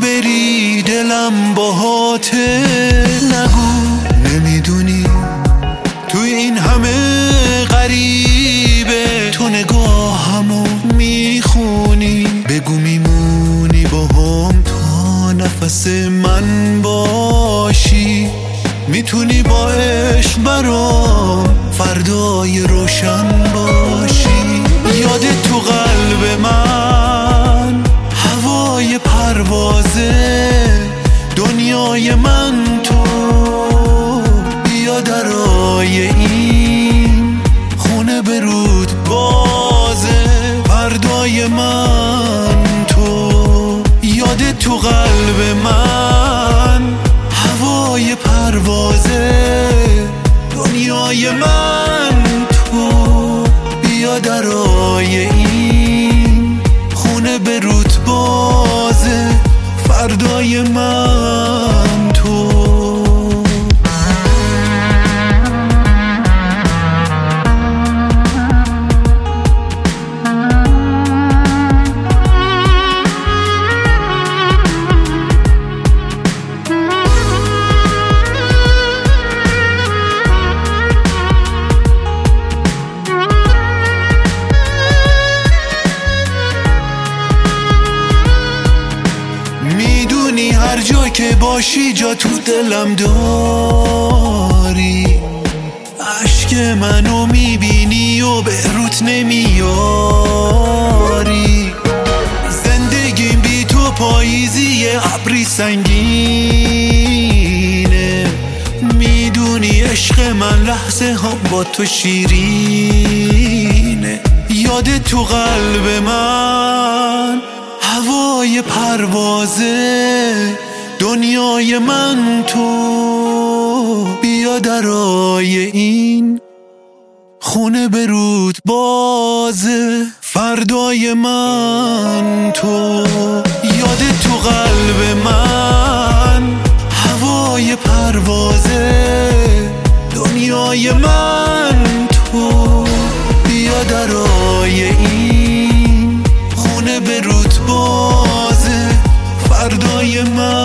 بری دلم باهاته. نگو نمیدونی توی این همه غریبه تو نگاهمو میخونی. بگو میمونی باهم تا نفس من باشی. میتونی با عشق برام فردای روشن باشی. یادت تو قلب من هوای پروازه، دنیای من تو. بیا درای این خونه به رود بازه، فردای من تو. یادت تو قلب من هوای پروازه، دنیای من تو. بیا درای این خونه به رود بازه، فردای من تو. هر جا که باشی جا تو دلم داری. عشق منو میبینی و به روت نمیاری. زندگیم بی تو پاییزی ابری سنگینه. میدونی عشق من لحظه ها با تو شیرینه. یادت تو قلب من هوای پروازه، دنیای من تو. بیا درای این خونه به رود بازه، فردای من تو. یادت تو قلب من هوای پروازه، دنیای من تو. بیا درای این خونه به رود بازه، فردای من.